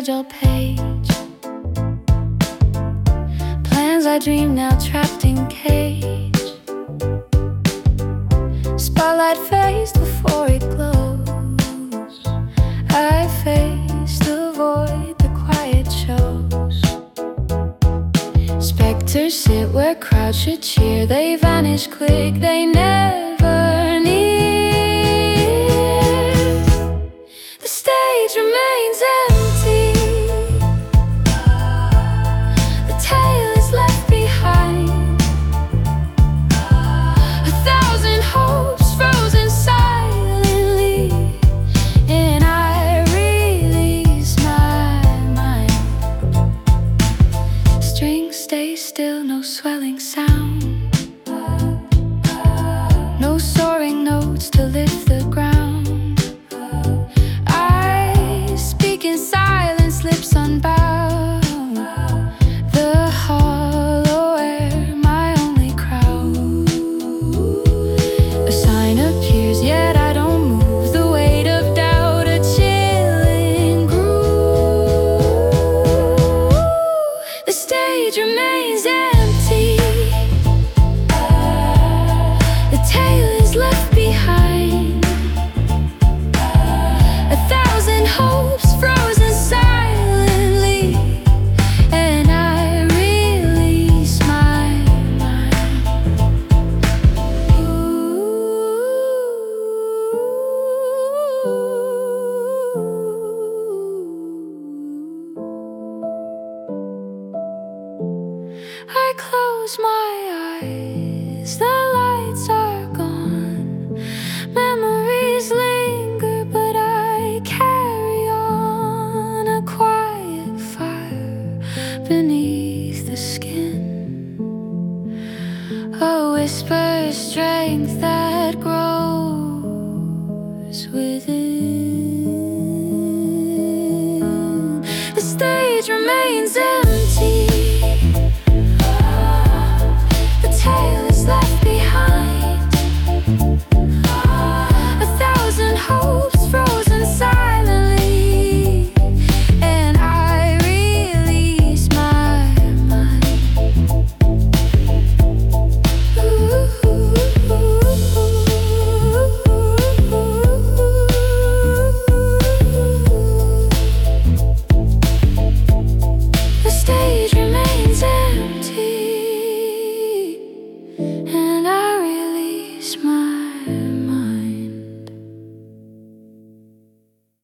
fragile page. Plans I dream now trapped in cage. Spotlight fades before it glows. I face the void the quiet shows. Specters sit where crowds should cheer. They vanish quick, they never near. The stage remains empty. The tale is left behind. A thousand hopes frozen silently, and I release my mind. Strings stay still, no swelling sound. No soaring notes to lift the ground. I speak in silence, lips unbound. The hollow air, my only crowd. A sign appears, yet I don't move. The weight of doubt, a chilling groove. The stage remains empty. The tale is left behind. A thousand hopes frozen silently, and I release my mind. I close my eyes, the lights are gone. Memories linger, but I carry on. A quiet fire beneath the skin, a whisper of strength that grows within. The stage remains empty. The tale is left behind. A thousand hopes frozen silently, and I release my mind. The stage remains empty, and I release my